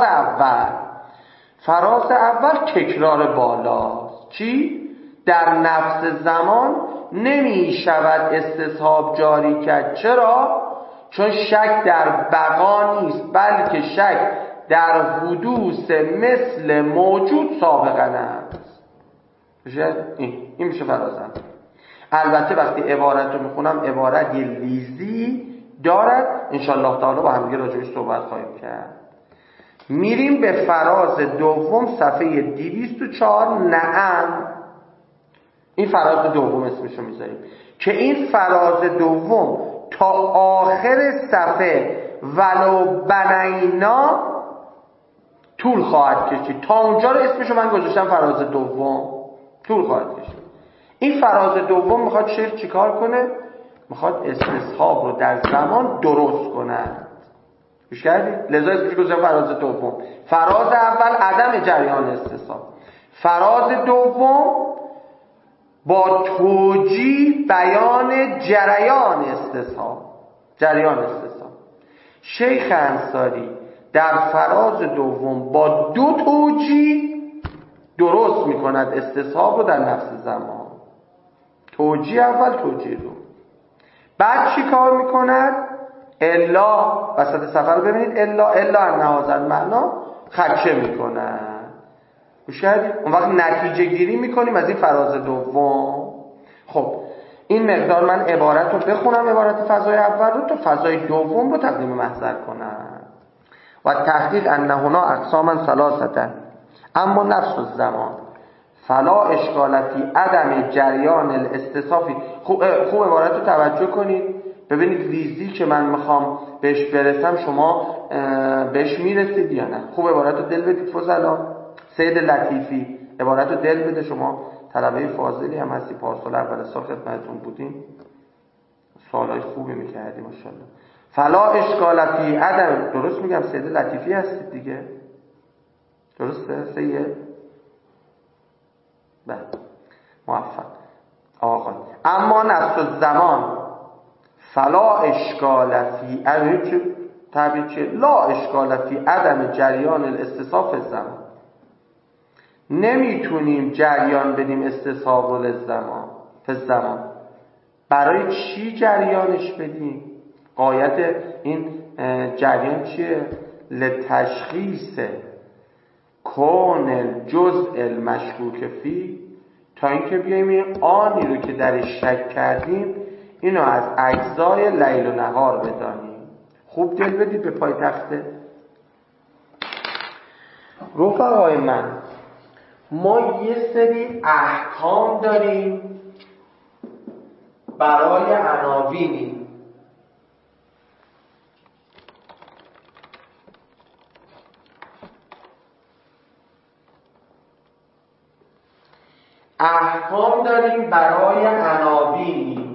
فراز اول تکرار بالاست. چی؟ در نفس زمان نمی شود استصحاب جاری کرد. چرا؟ چون شک در بقا نیست، بلکه شک در حدوث مثل موجود سابقا است. این میشه فراز اول. البته وقتی عبارت رو میخونم عبارت یه لیزی دارد، انشاءالله تعالی با همدیگه راجعش صحبت خواهیم کرد. میریم به فراز دوم صفحه 204. نعم، این فراز دوم اسمشو میذاریم که این فراز دوم تا آخر صفحه ولو بنینا طول خواهد کشید. تا اونجا رو اسمشو من گذاشتم فراز دوم، طول خواهد کشید. این فراز دوم میخواد شیخ چیکار کنه؟ میخواد استصحاب رو در زمان درست کند. گوش کردید؟ لذا اسمش گذاشتم فراز دوم. فراز اول عدم جریان استصحاب، فراز دوم با توجیه بیان جریان استصحاب. شیخ انصاری در فراز دوم با دو توجیه درست میکند استصحاب رو در نفس زمان. توجیه اول، توجیه دوم. بعد چی کار میکند؟ الا وسط صفحه رو ببینید، الا ان هذا المعنا خدشه میکند. گوش کردید؟ اون وقت نتیجه گیری میکنیم از این فراز دوم. خب این مقدار من عبارت رو بخونم، عبارت فضای اول رو، تا فضای دوم رو تقدیم محضر کنم. و تحقیق ان هنا اقساما ثلاثه اما نفس الزمان فلا اشکال فی عدم جریان الاستصافی. خوب عبارت رو توجه کنید، ببینید لیزی که من میخوام بهش برسم شما بهش میرسید یا نه. خوب عبارت رو دل بدید فضلا. سید لطیفی عبارت رو دل بده، شما طلبه فاضلی هم هستی، پارسال اول سال خدمتتون بودیم، سوالای خوبی میکردیم ماشاءالله. فلا اشکال فی عدم، درست میگم سید لطیفی هستید دیگه؟ درسته سید؟ بله موفق آقا. اما نفس الزمان فلا اشکال فی تعبیر چه؟ لا اشکال فی عدم جریان الاستصاف الزمان. نمیتونیم جریان بدیم استصحاب الزمان. برای چی جریانش بدیم؟ غایت این جریان چیه؟ لتشخیص کون الجزء المشکوک فی، تا اینکه بیایم این آنی رو که درش شک کردیم اینو از اجزای لیل و نهار بدانیم. خوب دل بدید به پای تخته. رفقای من، ما یه سری احکام داریم برای عناوینی. احکام داریم برای عناوینی.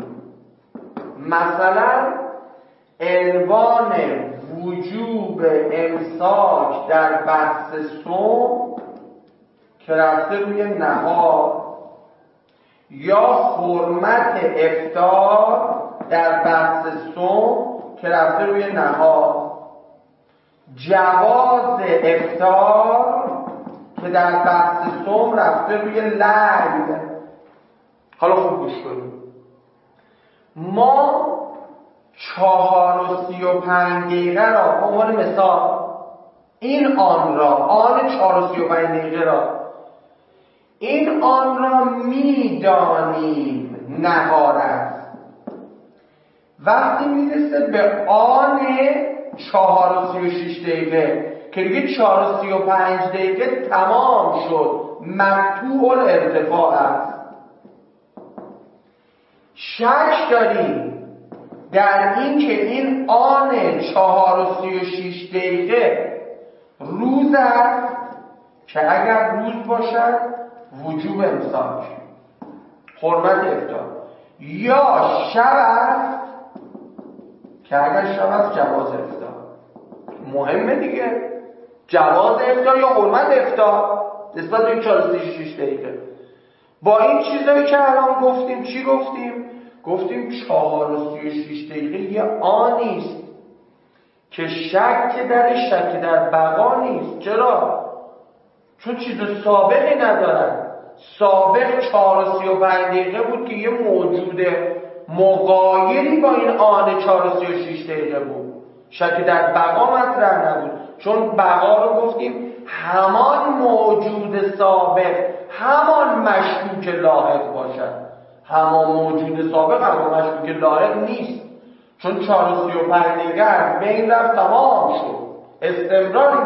مثلا عنوان وجوب امساک در بحث صوم که رفته روی نهار، یا حرمت افطار در بحث صوم که رفته روی نهار، جواز افطار که در بحث صوم رفته روی لعب. حالا خوب گوش کنیم. ما 4:35 دقیقه را به عنوان مثال این آن 4:35 دقیقه را این آن را میدانیم نهار است. وقتی میرسه به آن 4:36 دقیقه که دیگه 4:35 دقیقه تمام شد، مقطوع الارتفاع است. شک داریم در این که این آن 4:36 دقیقه روز است که اگر روز باشد وجوب امساک، حرمت افطار، یا شب است که اگر شب است جواز افطار. مهمه دیگه، جواز افطار یا حرمت افطار نسبت به 4:36 دقیقه. با این چیزایی که الان گفتیم چی گفتیم؟ گفتیم 4:36 دقیقه یه آنیست که شک در بقا نیست. چرا؟ چون چیز سابقی ندارن. سابق 4:35 دقیقه بود که یه موجود مغایری با این آن 4:36 دقیقه بود. شک در بقا مطرح نبود، چون بقا رو گفتیم همان موجود سابق همان مشکوک لاحق باشد. همان موجود سابق همان مشکوک لاحق نیست، چون 4:35 دقیقه از بین رفت، تمام شد، استمراری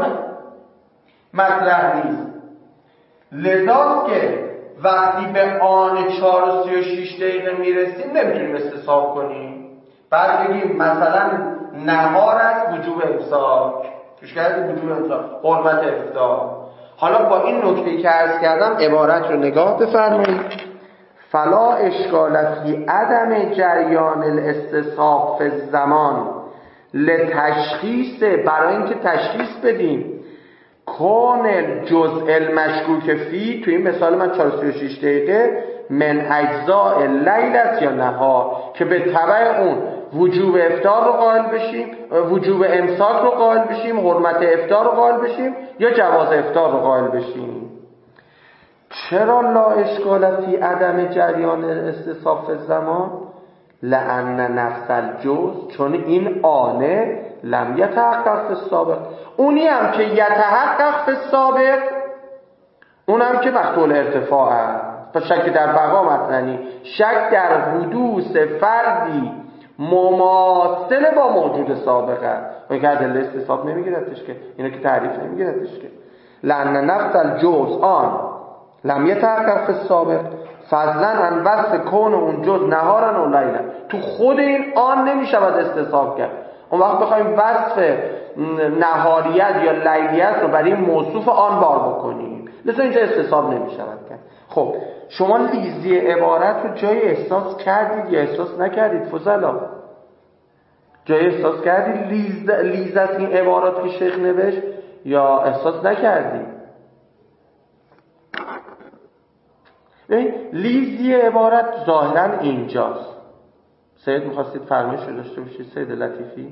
مطرح نیست. لذا که وقتی به آن 4:36 دقیقه میرسیم نمیتونیم استصحاب کنیم. بعد بگیم مثلا نهار است وجوب امساک، اشکالات وجوب امساک، حرمت افطار. حالا با این نکته که عرض کردم عبارت رو نگاه بفرمایید. فلا اشکال فی عدم جریان الاستصحاب فی الزمان لتشخیص، برای اینکه تشخیص بدیم کون جزء المشکوک فی، توی این مثال من 4:36 دقیقه من اجزاء لیل است یا نهار، که به تبع اون وجوب افطار رو قائل بشیم، وجوب امساک رو قائل بشیم، حرمت افطار رو قائل بشیم یا جواز افطار رو قائل بشیم. چرا لا اشکال فی عدم جریان استصحاب فی الزمان؟ لأن نفس الجزء، چون این آنه لم یتحقق فی السابق، اونی هم که یتحقق فی السابق اون هم که وقت الارتفاع است. پس شک در بقا مطرحی، شک در حدوث فردی مماثل با موجود سابق است. اون که ادله استصحاب نمیگیردش که، اینو که تعریف نمیگیردش که. لأن نفس الجزء آن لم یتحقق فی السابق فضلا عن وصف کون اون جز نهارا و لیلا، تو خود این آن نمیشود استصحاب کرد. اون وقت بخوایم وصف نهاریت یا لیلیت رو برای موصوف آن بار بکنیم، لذا اینجا استصحاب نمیشود کرد. خب شما لیزی عبارت رو جای احساس کردید یا احساس نکردید فضلا؟ جای احساس کردید لیز از این عبارات که شیخ نوشت یا احساس نکردید؟ لیزی عبارت ظاهرا اینجاست. سید میخواستید فرمایش رو داشته باشید سید لطیفی؟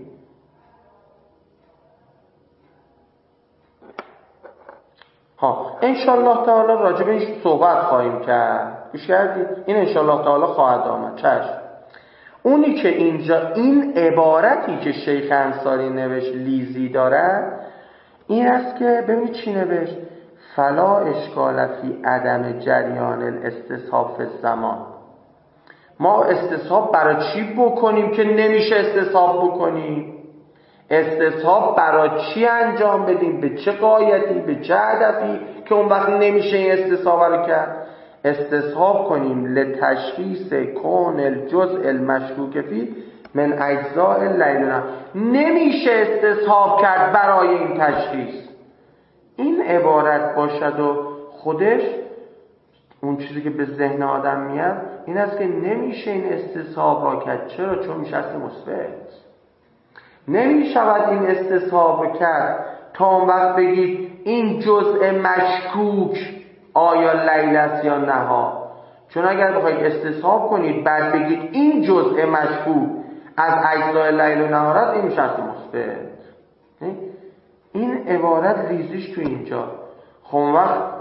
انشالله تعالی راجع به این صحبت خواهیم کرد. گوش کردید؟ این انشالله تعالی خواهد آمد. چشم. اونی که اینجا این عبارتی که شیخ انصاری نوشت لیزی دارد این است که ببینید چی نوشت: فلا اشکال فی عدم جریان الاستصحاب فی الزمان. ما استصحاب برای چی بکنیم که نمیشه استصحاب بکنیم؟ استصحاب برای چی انجام بدیم؟ به چه غایتی؟ به چه هدفی که اون وقت نمیشه این استصحاب رو کرد؟ استصحاب کنیم لتشخیص کون الجزء المشکوک فی من اجزاء اللیل. نمیشه استصحاب کرد برای این تشخیص. این عبارت باشد و خودش اون چیزی که به ذهن آدم میاد این است که نمیشه این استصحاب را کرد. چرا؟ چون میشه اصل مثبت. نمیشود این استصحاب را کرد تا اون وقت بگید این جزء مشکوک آیا لیل است یا نهار. چون اگر بخواید استصحاب کنید بعد بگید این جزء مشکوک از اجزای لیل و نهار است، این میشه اصل مثبت. این عبارت ریزیش تو اینجا. خب وقت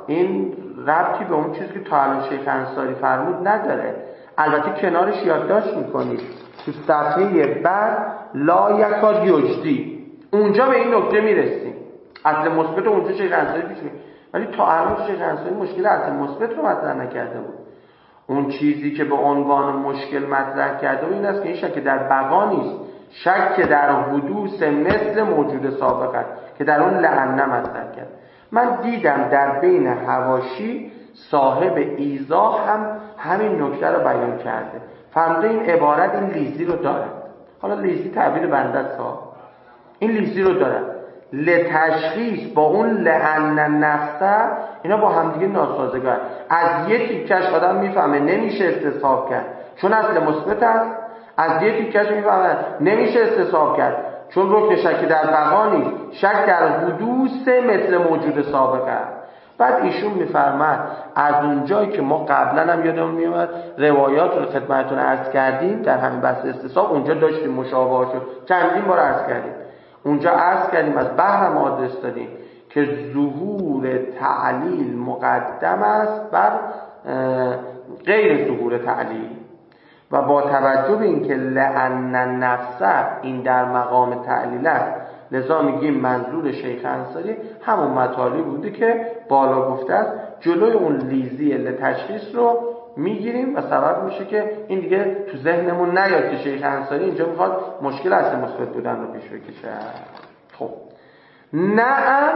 این ربطی به اون چیزی که تا الان شیخ انصاری فرمود نداره. البته کنارش یادداشت میکنید تو صفحه بعد لا یکاد یجدی، اونجا به این نکته میرسیم. اصل مثبت اونجا شیخ انصاری پیش میاد، ولی تا الان شیخ انصاری مشکل اصل مثبت رو مطرح نکرده بود. اون چیزی که به عنوان مشکل مطرح کرده بود این است که این شک در بقا نیست، شک در حدوث مثل موجود سابق است که در اون لعنه مطرح کرد. من دیدم در بین حواشی صاحب ایضاح هم همین نکته رو بیان کرده، فرموده این عبارت این لیزی رو دارد. حالا لیزی تعبیر بنده است، این لیزی رو دارد لتشخیص با اون لعن نفسه، اینا با همدیگه ناسازگار. از یه تیکش آدم میفهمه نمیشه استصحاب کرد چون اصل مثبت است، از یه تیکش میفهمه نمیشه استصحاب کرد چون رکن شک در بقا نیست، شک در حدوث مثل موجود سابق است. بعد ایشون میفرماد از اونجایی که ما قبلا هم یادمون میاد روایات رو خدمتتون عرض کردیم در همین بحث استصحاب، اونجا داشتیم مشابهاشو چندین بار عرض کردیم. اونجا عرض کردیم از بحرم آدرس دادیم که ظهور تعلیل مقدم است بر غیر ظهور تعلیل، و با توجه به اینکه لعن نفسه این در مقام تعلیل است، لذا میگیم منظور شیخ انصاری همون مطالبی بوده که بالا گفته است. جلوی اون لیزی لتشخیص رو میگیریم و سبب میشه که این دیگه تو ذهنمون نیاد که شیخ انصاری اینجا میخواد مشکل اصل مثبت بودن رو پیش بکشه. خب نعم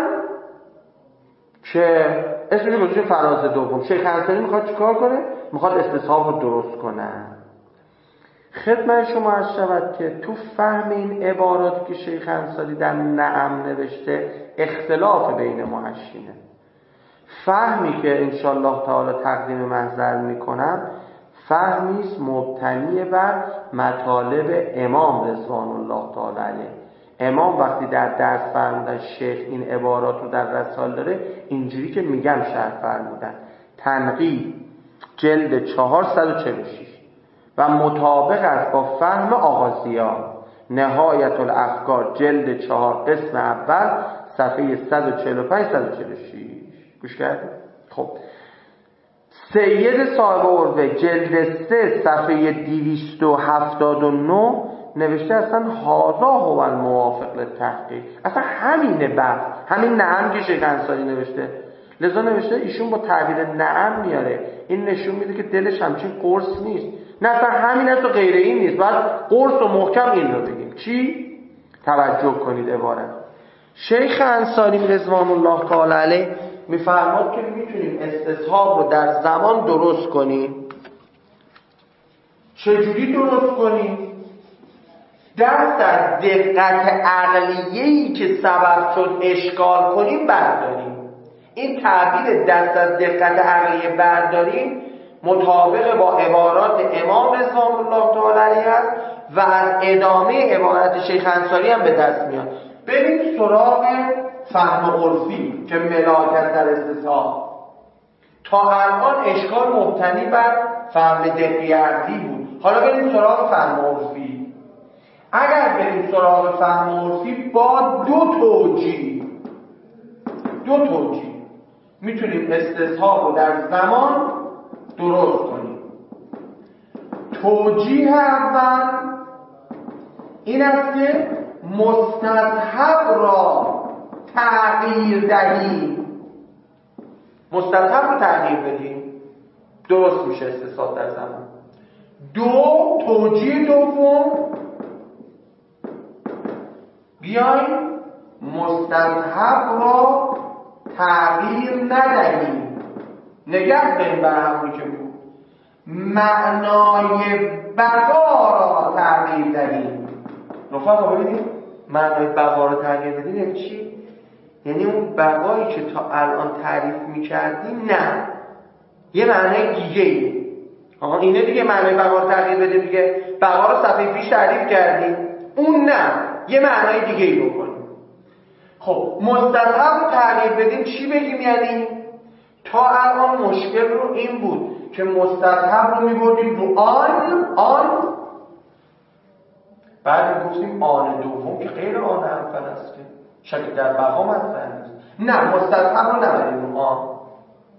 که اسمش گذاشته فراز دوم، شیخ انصاری میخواد چیکار کنه؟ میخواد استصحاب رو درست کنه. خدمت شما عرض شود که تو فهم این عبارات که شیخ انصاری در نعم نوشته اختلاف بین محشینه. فهمی که انشالله تعالی تقدیم محضر میکنم فهمیست مبتنی بر مطالب امام رضوان الله تعالی علیه. امام وقتی در درس فرمودن شیخ این عبارات رو در رسال داره اینجوری که میگم شرح فرمودن. تنقیح جلد 446 و مطابق است با فهم آغازیان. نهایت الافکار جلد 4 قسم اول صفحه 145 146. گوش کردید؟ خب سید صاحب عروه جلد 3 صفحه 279 نوشته اصلا هذا هو الموافق للتحقیق. اصلا همینه بحث، همین نعم که شیخ انصاری نوشته. لذا نوشته ایشون با تعبیر نعم میاره، این نشون میده که دلش همچین قرص نیست. نه اصلا همین است و غیر این نیست، باید قرص و محکم این رو بگیم. چی؟ توجه کنید عبارت شیخ انصاری رضوان الله تعالی علیه میفرماد که میتونیم استصحاب رو در زمان درست کنیم. چجوری درست کنیم؟ دست از دقت عقلیه‌ای که سبب شد اشکال کنیم برداریم. این تعبیر دست از دقت عقلیه برداریم مطابق با عبارات امام رضوان الله تعالی علیه است و از ادامه عبارت شیخ انصاری هم به دست میاد. بریم سراغ فهم عرفی که ملاکت در استصحاب. تا الان اشکال مبتنی بر فهم دقیق عقلی بود، حالا بریم سراغ فهم عرفی. اگر بریم سراغ فهم عرفی با دو توجیه میتونیم استصحاب رو در زمان درست کنیم. توجیه اول این است که مستذهب را تغییر دهیم. مستذهب رو تغییر بدیم درست میشه استصحاب در زمان. توجیه دوم بیایم مستذهب را تغییر ندهیم، نگه داریم بر همونی که بود. معنای بقا را تغییر دهیم. رفقا ببینید معنای بقا را تغییر بدیم یعنی چی؟ یعنی اون بقایی که تا الان تعریف میکردیم نه، یه معنای دیگه ای. اینه دیگه معنای بقا را تغییر بدیم دیگه. بقا را صفحه پیش تعریف کردیم، اون نه، یه معنای دیگه ای بکنیم. خب مستذهب رو تغییر بدیم چی بگیم؟ یعنی تا الان مشکل رو این بود که مستذهب رو میبردیم رو آن بعد میگفتیم آن دوم که غیر آن اول است که شک در بقا مطرح نیست. نه مستذهب رو نبریم رو آن،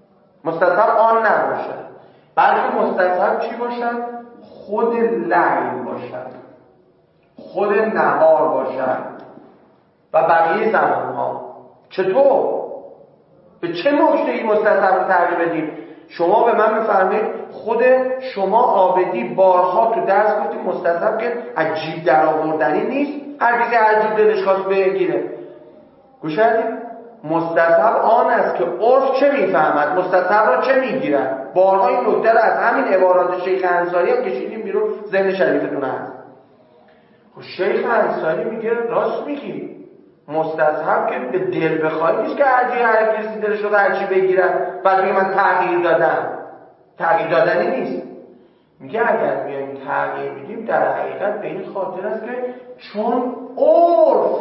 مستصحب آن نباشد، بلکه مستصحب چی باشد؟ خود لیل باشد، خود نهار باشد و بقیه زمانها. چطور؟ به چه نکته‌ای مستصحب رو تغییر بدیم؟ شما به من بفرمایید خود شما عابدی بارها تو درس گفتید مستصحب که عجیب در آوردنی نیست، هر کی که عجیب دلش خواست بگیره. گوش کردید؟ مستصحب آن است که عرف چه میفهمد، مستصحب را چه میگیرد. بارها این نکته رو از همین عبارات شیخ انصاری هم کشیدیم بیرون، ذهن شریفتون هست. خب شیخ انصاری میگه راست میگی، مستصحب که به دل بخوای نیست که هر کسی دلش رو هرچی بگیرد بعد میگه من تغییر دادم. تغییر دادنی نیست. میگه اگر بیایم تغییر بدیم در حقیقت به این خاطر است که چون عرف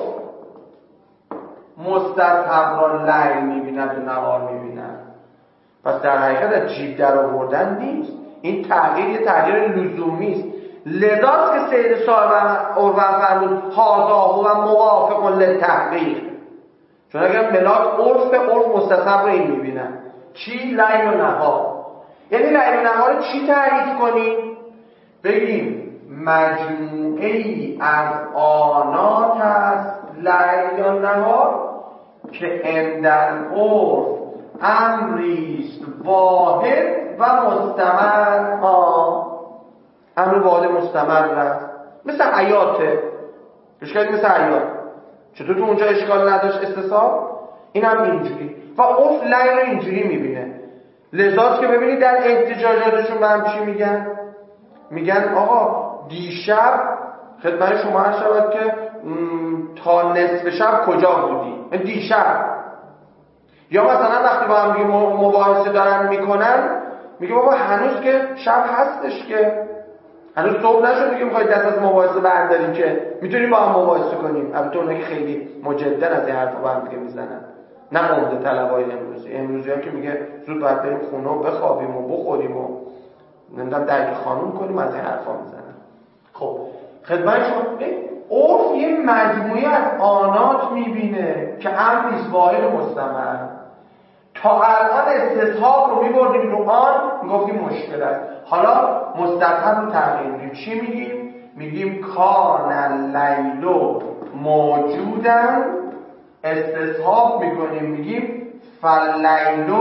مستصحب را لیل میبیند و نهار میبیند، پس در حقیقت از جیب در آوردن نیست. این تغییر یه تغییر لزومی است. لذاست که سید صاحب عروه فرمود هذا و موافق للتحقیق، چون اگر ملاک عرف مستصحب را این میبینن. چی؟ لیل و نهار. یعنی لیل و نهار چی تعریف کنیم؟ بگیم مجموعه ای از آنات است لیل یا نهار که عند العرف امریست واحد و مستمر. امر واحد مستمر است، مثل حیاته. اشکالی مثل حیات. چطور تو اونجا اشکال نداشت استصحاب؟ این هم اینجوری. و عرف لیل رو اینجوری میبینه. لذاست که ببینید در احتجاجاتشون به هم چی میگن؟ میگن آقا دیشب خدمت شما هر شود که تا نصف شب کجا بودی؟ دیشب. یا مثلا وقتی با هم مباحثه دارن میکنن میگه بابا هنوز که شب هستش، که هنوز صبح نشده که میخواید دست از مباحثه برداریم که میتونیم با هم مباحثه کنیم. البته اونایی که خیلی مجدن از این حرفا با هم دیگه میزنن، نه عمده طلبای امروزی هم که میگه زود باید بریم خونه و بخوابیم و بخوریم و نمیدونم درک خانوم کنیم، از این حرفا میزنن. خب خدمت شما عرف یه مجموعه از آنات میبینه که امریست واحد مستمر. تا الان استصحاب رو میبردیم رو آن، میگفتیم مشکل است. حالا مستصحب رو تغییر میدیم. چی میگیم؟ میگیم کان اللیل موجودن. استصحاب میکنیم میگیم فاللیل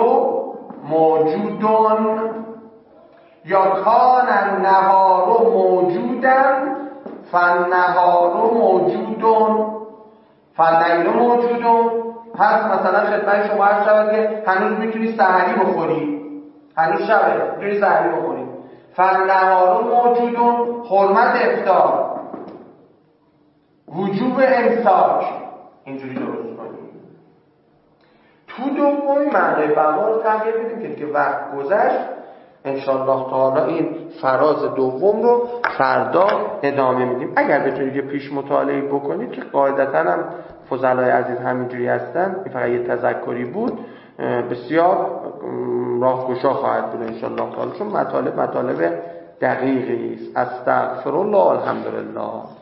موجودن. یا کان النهار موجودن فالنهار موجودن. فاللیل موجودن. پس مثلا خدمت شما عرض شود که هنوز میتونی سحری بخوری، هنوز شبه میتونی سحری بخوری. فالنهار موجودن، حرمت افطار، وجوب امساک، اینجوری درست کنیم. تو دومی معنای بقا رو تغییر بدیم که دیگه وقت گذشت. انشاءالله تعالی این فراز دوم رو فردا ادامه میدیم. اگر بتونید یه پیش مطالعه بکنید که قاعدتاً هم فضلای عزیز همینجوری هستن، این فقط یه تذکری بود، بسیار راهگشا خواهد بود انشاءالله تعالی، چون مطالب دقیقی است. استغفرالله، الحمدلله.